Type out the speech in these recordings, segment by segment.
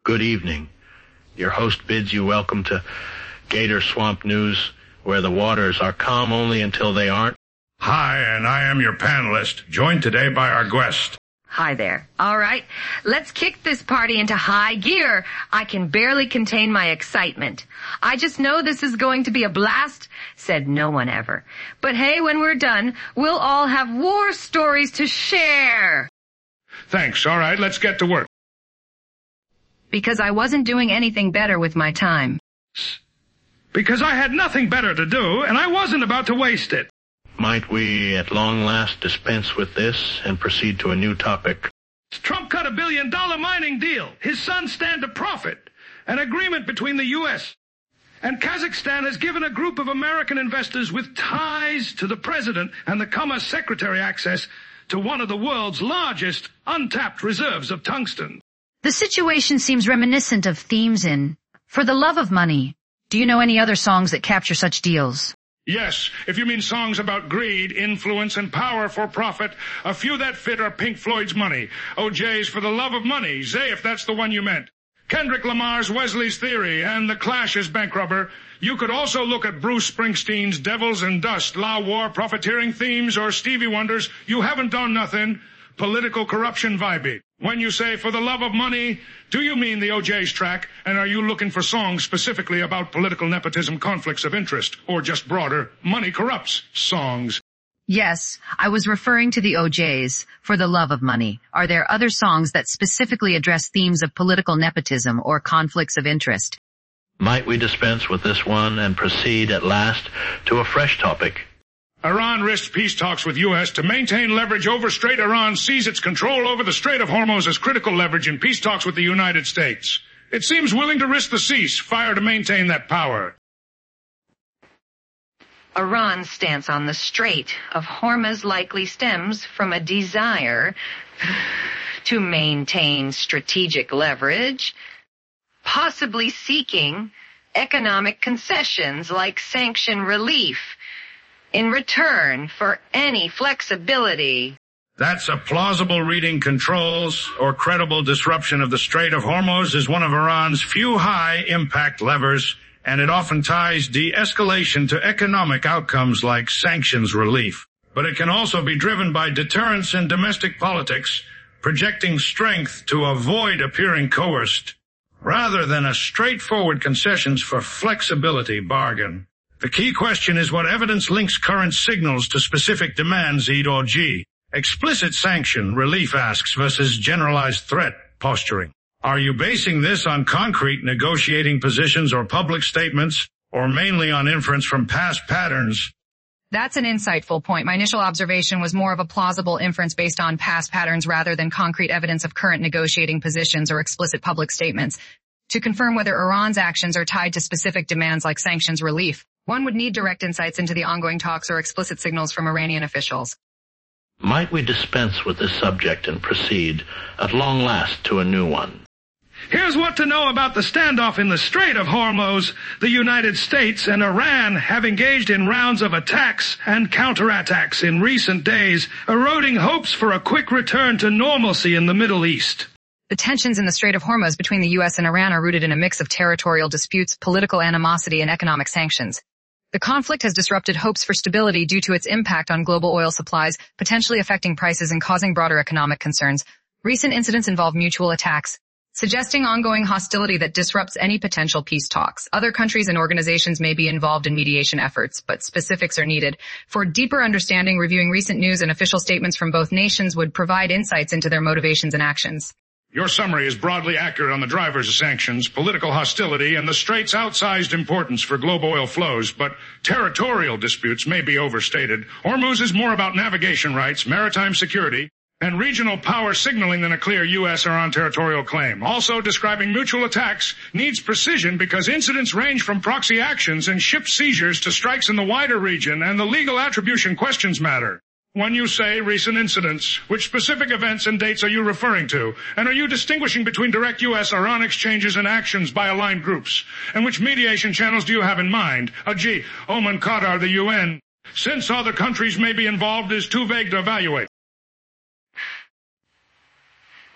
Good evening. Your host bids you welcome to Gator Swamp News, where the waters are calm only until they aren't. Hi, and I am your panelist, joined today by our guest. Hi there. All right, let's kick this party into high gear. I can barely contain my excitement. I just know this is going to be a blast, said no one ever. But hey, when we're done, we'll all have war stories to share. Thanks. All right, let's get to work. Because I wasn't doing anything better with my time. Because I had nothing better to do, and I wasn't about to waste it. Might we at long last dispense with this and proceed to a new topic? Trump cut $1 billion mining deal. His sons stand to profit. An agreement between the U.S. and Kazakhstan has given a group of American investors with ties to the president and the Commerce Secretary access to one of the world's largest untapped reserves of tungsten. The situation seems reminiscent of themes in For the Love of Money. Do you know any other songs that capture such deals? Yes, if you mean songs about greed, influence, and power for profit, a few that fit are Pink Floyd's Money, OJ's For the Love of Money, Zay if that's the one you meant, Kendrick Lamar's Wesley's Theory, and The Clash's Bank Robber. You could also look at Bruce Springsteen's Devils and Dust, La War, Profiteering Themes, or Stevie Wonder's You Haven't Done Nothing, Political Corruption Vibe. When you say For the Love of Money, do you mean the OJ's track, and are you looking for songs specifically about political nepotism, conflicts of interest, or just broader money corrupts songs? Yes, I was referring to the OJ's For the Love of Money. Are there other songs that specifically address themes of political nepotism or conflicts of interest? Might we dispense with this one and proceed at last to a fresh topic? Iran risks peace talks with U.S. to maintain leverage over Strait. Iran sees its control over the Strait of Hormuz as critical leverage in peace talks with the United States. It seems willing to risk the ceasefire to maintain that power. Iran's stance on the Strait of Hormuz likely stems from a desire to maintain strategic leverage, possibly seeking economic concessions like sanction relief in return for any flexibility. That's a plausible reading. Controls or credible disruption of the Strait of Hormuz is one of Iran's few high-impact levers, and it often ties de-escalation to economic outcomes like sanctions relief. But it can also be driven by deterrence in domestic politics, projecting strength to avoid appearing coerced, rather than a straightforward concessions for flexibility bargain. The key question is what evidence links current signals to specific demands, EID or G. Explicit sanction, relief asks, versus generalized threat, posturing. Are you basing this on concrete negotiating positions or public statements, or mainly on inference from past patterns? That's an insightful point. My initial observation was more of a plausible inference based on past patterns rather than concrete evidence of current negotiating positions or explicit public statements. To confirm whether Iran's actions are tied to specific demands like sanctions relief, one would need direct insights into the ongoing talks or explicit signals from Iranian officials. Might we dispense with this subject and proceed at long last to a new one? Here's what to know about the standoff in the Strait of Hormuz. The United States and Iran have engaged in rounds of attacks and counterattacks in recent days, eroding hopes for a quick return to normalcy in the Middle East. The tensions in the Strait of Hormuz between the U.S. and Iran are rooted in a mix of territorial disputes, political animosity, and economic sanctions. The conflict has disrupted hopes for stability due to its impact on global oil supplies, potentially affecting prices and causing broader economic concerns. Recent incidents involve mutual attacks, suggesting ongoing hostility that disrupts any potential peace talks. Other countries and organizations may be involved in mediation efforts, but specifics are needed. For deeper understanding, reviewing recent news and official statements from both nations would provide insights into their motivations and actions. Your summary is broadly accurate on the drivers of sanctions, political hostility, and the Strait's outsized importance for global oil flows, but territorial disputes may be overstated. Hormuz is more about navigation rights, maritime security, and regional power signaling than a clear U.S. or on-territorial claim. Also, describing mutual attacks needs precision because incidents range from proxy actions and ship seizures to strikes in the wider region, and the legal attribution questions matter. When you say recent incidents, which specific events and dates are you referring to? And are you distinguishing between direct U.S.-Iran exchanges and actions by aligned groups? And which mediation channels do you have in mind? Oman, Qatar, the UN. Since other countries may be involved is too vague to evaluate.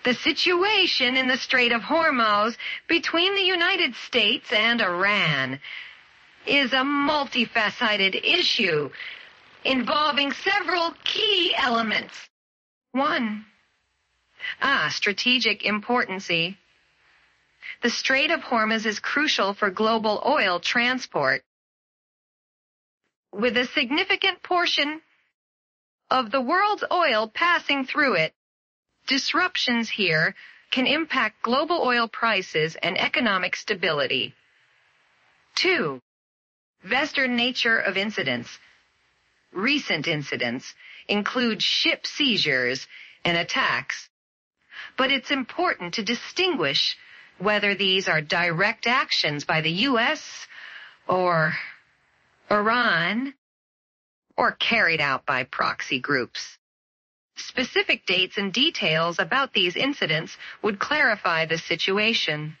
The situation in the Strait of Hormuz between the United States and Iran is a multifaceted issue involving several key elements. 1. Strategic importance. The Strait of Hormuz is crucial for global oil transport, with a significant portion of the world's oil passing through it. Disruptions here can impact global oil prices and economic stability. 2. Western nature of incidents. Recent incidents include ship seizures and attacks, but it's important to distinguish whether these are direct actions by the U.S. or Iran or carried out by proxy groups. Specific dates and details about these incidents would clarify the situation.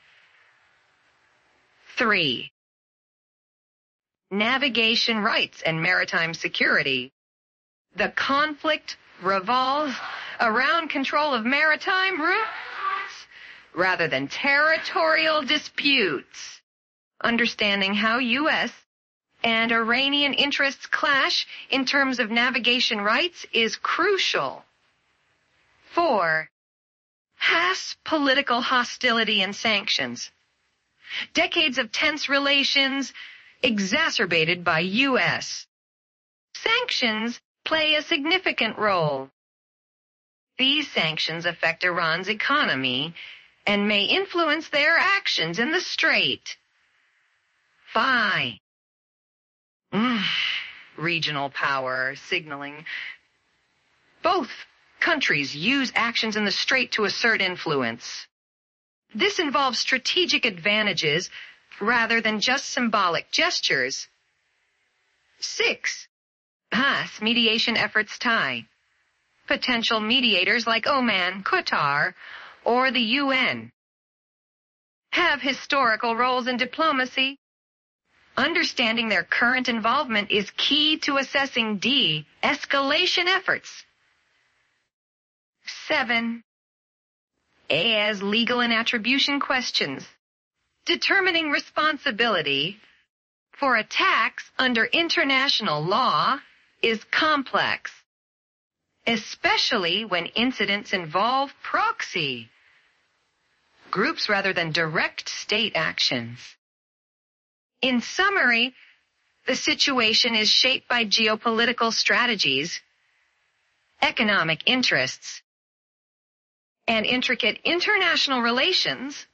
3. Navigation rights and maritime security. The conflict revolves around control of maritime routes rather than territorial disputes. Understanding how U.S. and Iranian interests clash in terms of navigation rights is crucial. 4. Past political hostility and sanctions. Decades of tense relations exacerbated by U.S. Sanctions play a significant role. These sanctions affect Iran's economy and may influence their actions in the Strait. 5. Regional power signaling. Both countries use actions in the Strait to assert influence. This involves strategic advantages rather than just symbolic gestures. 6. Mediation efforts tie. Potential mediators like Oman, Qatar, or the UN have historical roles in diplomacy. Understanding their current involvement is key to assessing de-escalation efforts. 7. As legal and attribution questions. Determining responsibility for attacks under international law is complex, especially when incidents involve proxy groups rather than direct state actions. In summary, the situation is shaped by geopolitical strategies, economic interests, and intricate international relations.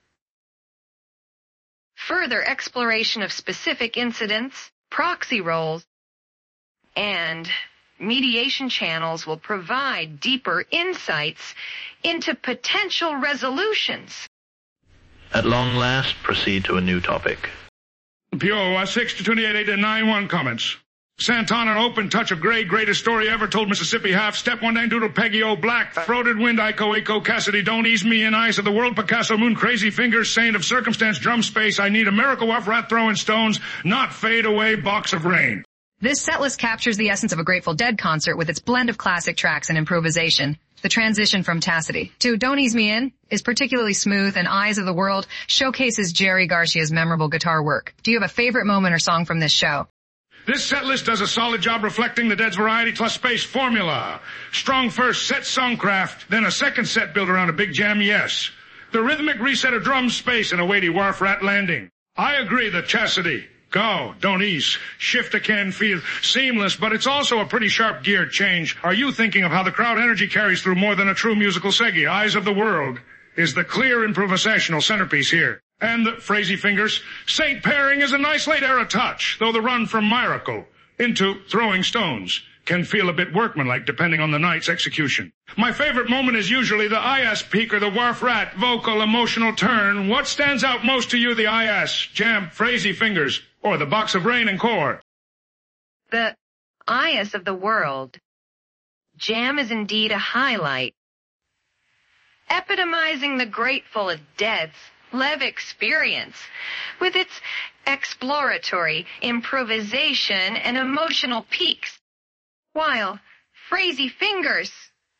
Further exploration of specific incidents, proxy roles, and mediation channels will provide deeper insights into potential resolutions. At long last, proceed to a new topic. PO 6-28-8-91 comments. Santana, an open touch of gray, greatest story ever told, Mississippi half. Step 1 dang doodle, Peggy O, black, throated wind, Ico, Cassidy, don't ease me in, eyes of the world, Picasso, moon, crazy fingers, saint of circumstance, drum space, I need a miracle waff, rat throwing stones, not fade away, box of rain. This setlist captures the essence of a Grateful Dead concert with its blend of classic tracks and improvisation. The transition from Tacity to Don't Ease Me In is particularly smooth, and Eyes of the World showcases Jerry Garcia's memorable guitar work. Do you have a favorite moment or song from this show? This set list does a solid job reflecting the Dead's variety plus space formula. Strong first set songcraft, then a second set built around a big jam, yes. The rhythmic reset of drum space and a weighty wharf rat landing. I agree that Chastity, go, don't ease, shift a can feel seamless, but it's also a pretty sharp gear change. Are you thinking of how the crowd energy carries through more than a true musical segue? Eyes of the World is the clear improvisational centerpiece here. And the Frazee Fingers, Saint Pairing is a nice late-era touch, though the run from Miracle into Throwing Stones can feel a bit workmanlike depending on the night's execution. My favorite moment is usually the IS peak or the Wharf Rat vocal emotional turn. What stands out most to you, the IS, Jam, Frazee Fingers, or the Box of Rain and Core? The Eyes of the World. Jam is indeed a highlight, epitomizing the Grateful Dead's live experience with its exploratory improvisation and emotional peaks, while Frazee Fingers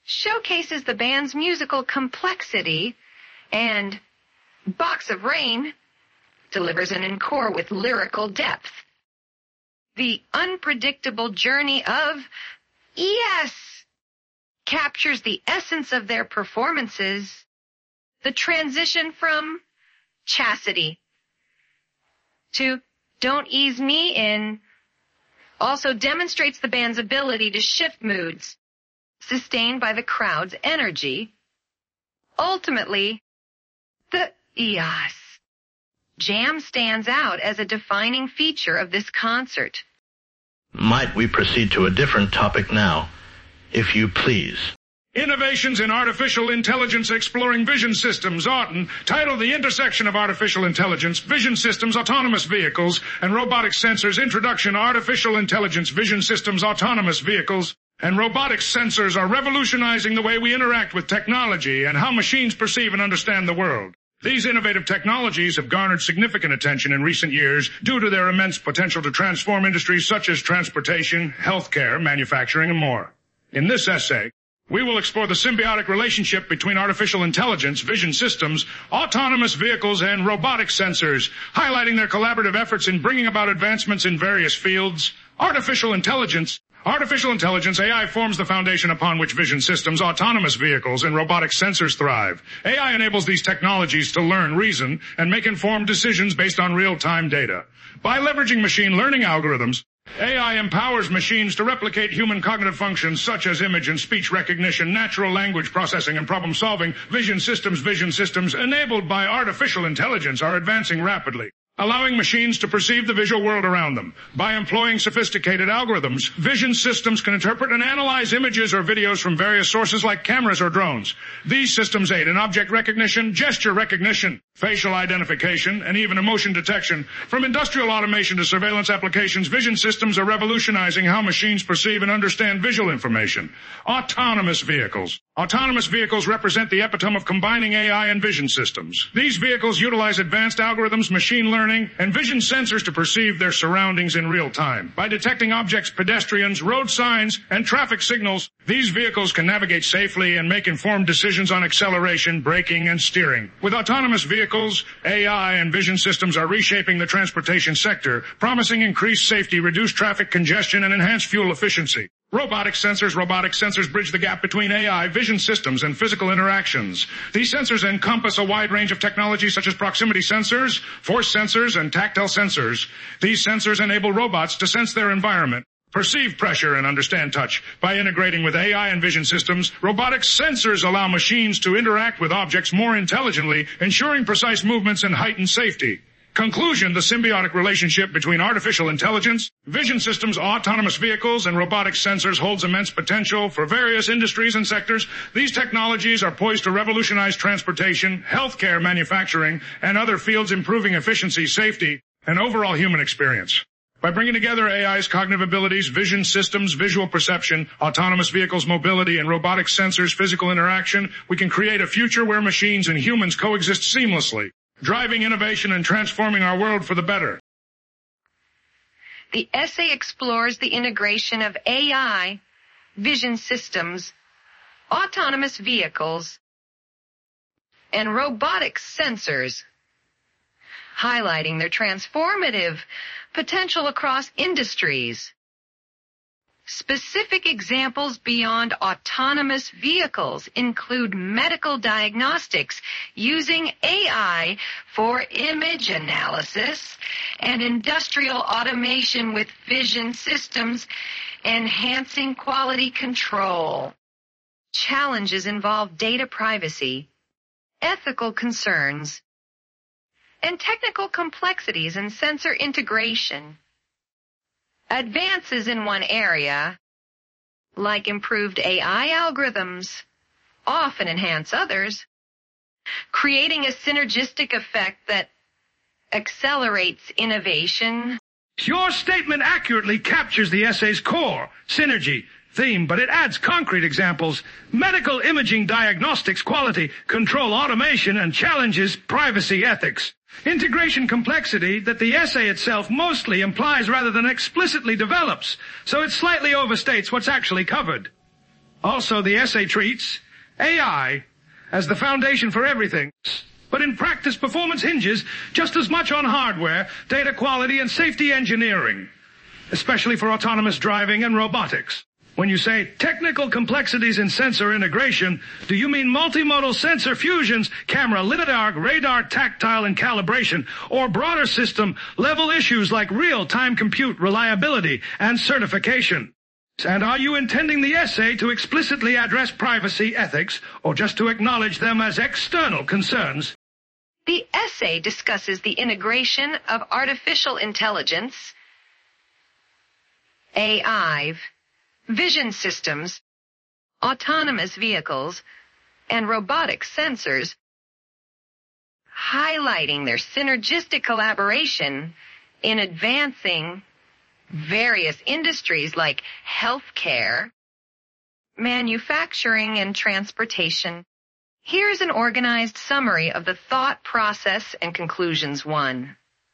showcases the band's musical complexity, and Box of Rain delivers an encore with lyrical depth. The unpredictable journey of Yes captures the essence of their performances. The transition from Chastity to Don't Ease Me In also demonstrates the band's ability to shift moods, sustained by the crowd's energy. Ultimately, the Yes jam stands out as a defining feature of this concert. Might we proceed to a different topic now, if you please? Innovations in Artificial Intelligence Exploring Vision Systems, Auton, titled The Intersection of Artificial Intelligence, Vision Systems, Autonomous Vehicles, and Robotic Sensors, Introduction to Artificial Intelligence, Vision Systems, Autonomous Vehicles, and Robotic Sensors are revolutionizing the way we interact with technology and how machines perceive and understand the world. These innovative technologies have garnered significant attention in recent years due to their immense potential to transform industries such as transportation, healthcare, manufacturing, and more. In this essay, we will explore the symbiotic relationship between artificial intelligence, vision systems, autonomous vehicles, and robotic sensors, highlighting their collaborative efforts in bringing about advancements in various fields. Artificial intelligence, AI, forms the foundation upon which vision systems, autonomous vehicles, and robotic sensors thrive. AI enables these technologies to learn, reason, and make informed decisions based on real-time data. By leveraging machine learning algorithms, AI empowers machines to replicate human cognitive functions such as image and speech recognition, natural language processing, and problem solving. Vision systems enabled by artificial intelligence are advancing rapidly, allowing machines to perceive the visual world around them. By employing sophisticated algorithms, vision systems can interpret and analyze images or videos from various sources like cameras or drones. These systems aid in object recognition, gesture recognition, facial identification, and even emotion detection. From industrial automation to surveillance applications, vision systems are revolutionizing how machines perceive and understand visual information. Autonomous vehicles. Autonomous vehicles represent the epitome of combining AI and vision systems. These vehicles utilize advanced algorithms, machine learning, and vision sensors to perceive their surroundings in real time. By detecting objects, pedestrians, road signs, and traffic signals, these vehicles can navigate safely and make informed decisions on acceleration, braking, and steering. With autonomous vehicles, AI and vision systems are reshaping the transportation sector, promising increased safety, reduced traffic congestion, and enhanced fuel efficiency. Robotic sensors bridge the gap between AI, vision systems, and physical interactions. These sensors encompass a wide range of technologies such as proximity sensors, force sensors, and tactile sensors. These sensors enable robots to sense their environment, perceive pressure, and understand touch. By integrating with AI and vision systems, robotic sensors allow machines to interact with objects more intelligently, ensuring precise movements and heightened safety. Conclusion, the symbiotic relationship between artificial intelligence, vision systems, autonomous vehicles, and robotic sensors holds immense potential for various industries and sectors. These technologies are poised to revolutionize transportation, healthcare, manufacturing, and other fields, improving efficiency, safety, and overall human experience. By bringing together AI's cognitive abilities, vision systems, visual perception, autonomous vehicles, mobility, and robotic sensors, physical interaction, we can create a future where machines and humans coexist seamlessly, driving innovation and transforming our world for the better. The essay explores the integration of AI, vision systems, autonomous vehicles, and robotic sensors, highlighting their transformative potential across industries. Specific examples beyond autonomous vehicles include medical diagnostics using AI for image analysis and industrial automation with vision systems enhancing quality control. Challenges involve data privacy, ethical concerns, and technical complexities in sensor integration. Advances in one area, like improved AI algorithms, often enhance others, creating a synergistic effect that accelerates innovation. Your statement accurately captures the essay's core, synergy, theme, but it adds concrete examples: medical imaging, diagnostics, quality, control, automation, and challenges privacy, ethics. Integration complexity that the essay itself mostly implies rather than explicitly develops, so it slightly overstates what's actually covered. Also, the essay treats AI as the foundation for everything. But in practice, performance hinges just as much on hardware, data quality, and safety engineering, especially for autonomous driving and robotics. When you say technical complexities in sensor integration, do you mean multimodal sensor fusions, camera, lidar, radar, tactile, and calibration, or broader system level issues like real-time compute, reliability, and certification? And are you intending the essay to explicitly address privacy, ethics, or just to acknowledge them as external concerns? The essay discusses the integration of artificial intelligence, AI, vision systems, autonomous vehicles, and robotic sensors, highlighting their synergistic collaboration in advancing various industries like healthcare, manufacturing, and transportation. Here's an organized summary of the thought process and conclusions. 1.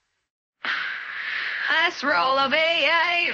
Last role of AI.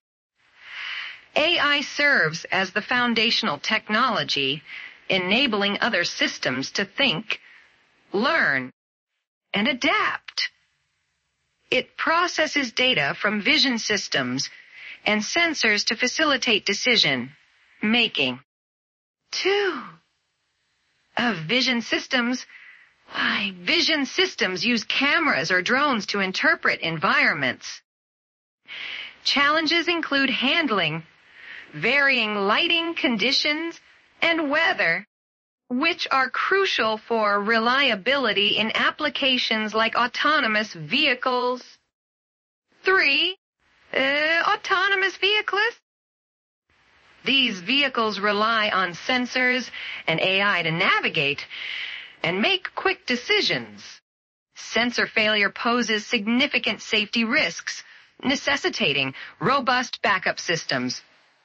AI serves as the foundational technology, enabling other systems to think, learn, and adapt. It processes data from vision systems and sensors to facilitate decision making. 2. Of vision systems. Vision systems use cameras or drones to interpret environments. Challenges include handling varying lighting conditions and weather, which are crucial for reliability in applications like autonomous vehicles. 3. Autonomous vehicles. These vehicles rely on sensors and AI to navigate and make quick decisions. Sensor failure poses significant safety risks, necessitating robust backup systems.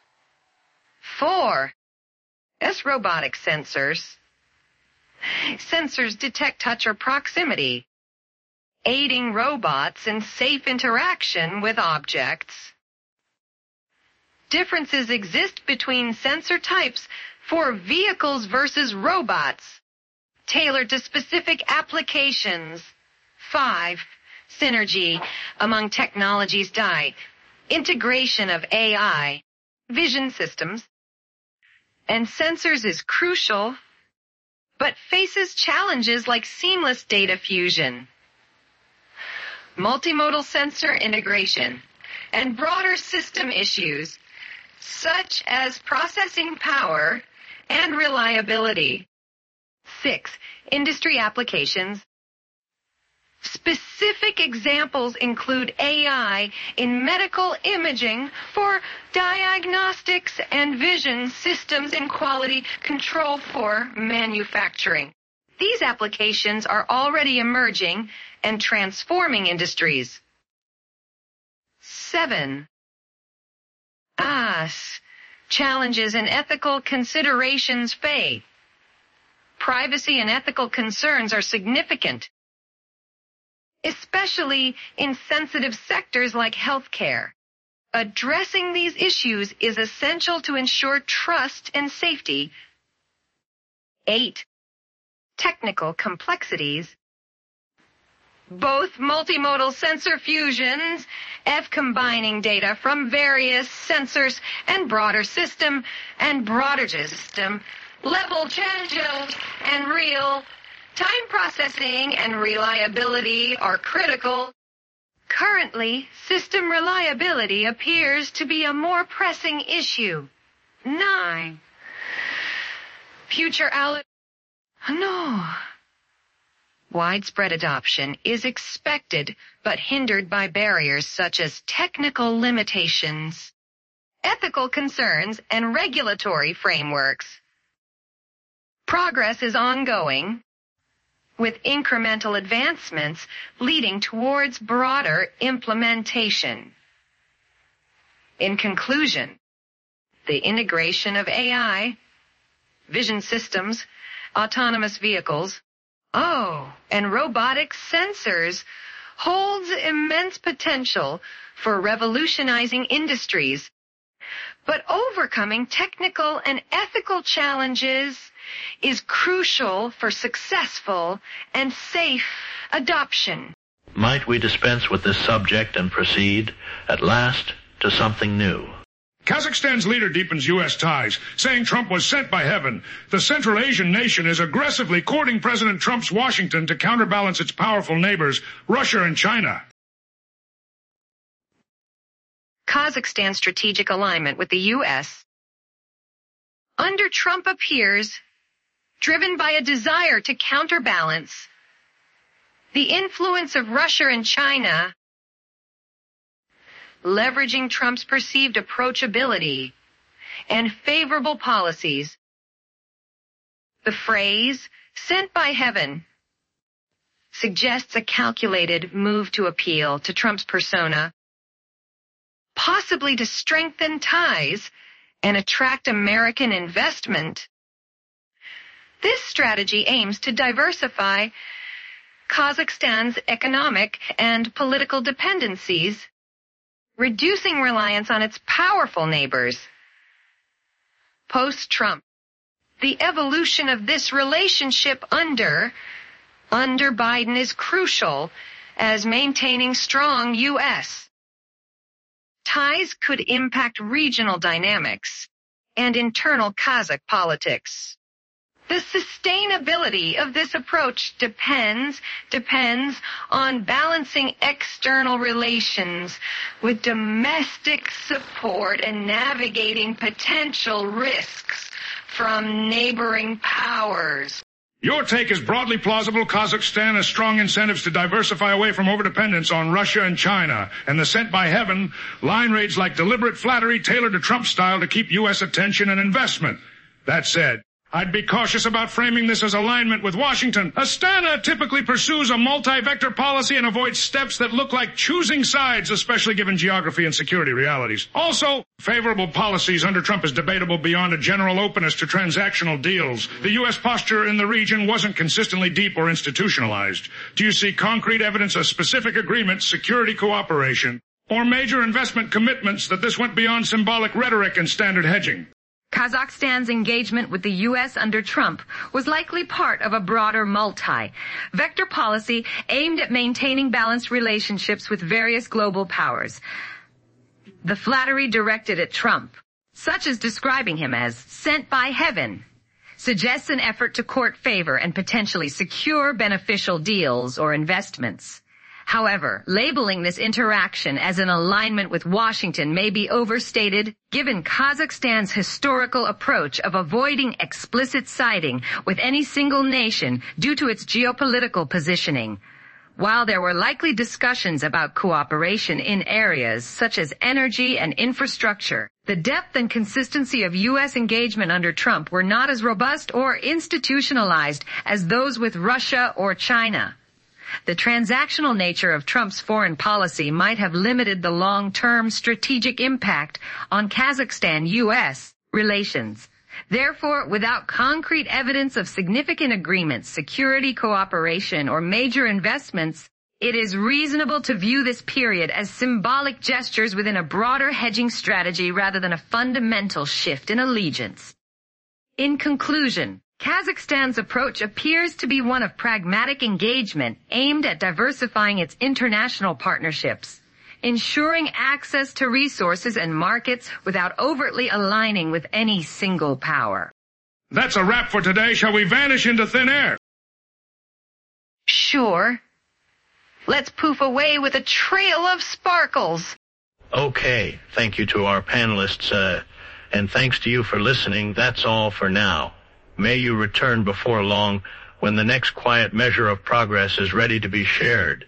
4. Robotic sensors. Sensors detect touch or proximity, aiding robots in safe interaction with objects. Differences exist between sensor types for vehicles versus robots, tailored to specific applications. 5. Synergy among technologies. Integration of AI, vision systems, and sensors is crucial, but faces challenges like seamless data fusion, multimodal sensor integration, and broader system issues, such as processing power and reliability. 6. Industry applications. Specific examples include AI in medical imaging for diagnostics and vision systems in quality control for manufacturing. These applications are already emerging and transforming industries. 7. Challenges and ethical considerations. Privacy and ethical concerns are significant, especially in sensitive sectors like healthcare. Addressing these issues is essential to ensure trust and safety. 8. Technical complexities. Both multimodal sensor fusions, combining data from various sensors and broader system level changes and real-time processing and reliability are critical. Currently, system reliability appears to be a more pressing issue. 9. Future Widespread adoption is expected, but hindered by barriers such as technical limitations, ethical concerns, and regulatory frameworks. Progress is ongoing, with incremental advancements leading towards broader implementation. In conclusion, the integration of AI, vision systems, autonomous vehicles, and robotic sensors holds immense potential for revolutionizing industries But overcoming technical and ethical challenges is crucial for successful and safe adoption. Might we dispense with this subject and proceed, at last, to something new? Kazakhstan's leader deepens U.S. ties, saying Trump was sent by heaven. The Central Asian nation is aggressively courting President Trump's Washington to counterbalance its powerful neighbors, Russia and China. Kazakhstan's strategic alignment with the U.S. under Trump appears driven by a desire to counterbalance the influence of Russia and China, leveraging Trump's perceived approachability and favorable policies. The phrase, "sent by heaven," suggests a calculated move to appeal to Trump's persona, possibly to strengthen ties and attract American investment. This strategy aims to diversify Kazakhstan's economic and political dependencies, reducing reliance on its powerful neighbors. Post-Trump, the evolution of this relationship under Biden is crucial as maintaining strong U.S. ties could impact regional dynamics and internal Kazakh politics. The sustainability of this approach depends on balancing external relations with domestic support and navigating potential risks from neighboring powers. Your take is broadly plausible. Kazakhstan has strong incentives to diversify away from overdependence on Russia and China. And the sent by heaven line reads like deliberate flattery tailored to Trump style to keep U.S. attention and investment. That said, I'd be cautious about framing this as alignment with Washington. Astana typically pursues a multi-vector policy and avoids steps that look like choosing sides, especially given geography and security realities. Also, favorable policies under Trump is debatable beyond a general openness to transactional deals. The U.S. posture in the region wasn't consistently deep or institutionalized. Do you see concrete evidence of specific agreements, security cooperation, or major investment commitments that this went beyond symbolic rhetoric and standard hedging? Kazakhstan's engagement with the U.S. under Trump was likely part of a broader multi-vector policy aimed at maintaining balanced relationships with various global powers. The flattery directed at Trump, such as describing him as sent by heaven, suggests an effort to court favor and potentially secure beneficial deals or investments. However, labeling this interaction as an alignment with Washington may be overstated given Kazakhstan's historical approach of avoiding explicit siding with any single nation due to its geopolitical positioning. While there were likely discussions about cooperation in areas such as energy and infrastructure, the depth and consistency of U.S. engagement under Trump were not as robust or institutionalized as those with Russia or China. The transactional nature of Trump's foreign policy might have limited the long-term strategic impact on Kazakhstan-U.S. relations. Therefore, without concrete evidence of significant agreements, security cooperation, or major investments, it is reasonable to view this period as symbolic gestures within a broader hedging strategy rather than a fundamental shift in allegiance. In conclusion, Kazakhstan's approach appears to be one of pragmatic engagement aimed at diversifying its international partnerships, ensuring access to resources and markets without overtly aligning with any single power. That's a wrap for today. Shall we vanish into thin air? Sure. Let's poof away with a trail of sparkles. Okay, thank you to our panelists, and thanks to you for listening. That's all for now. May you return before long when the next quiet measure of progress is ready to be shared.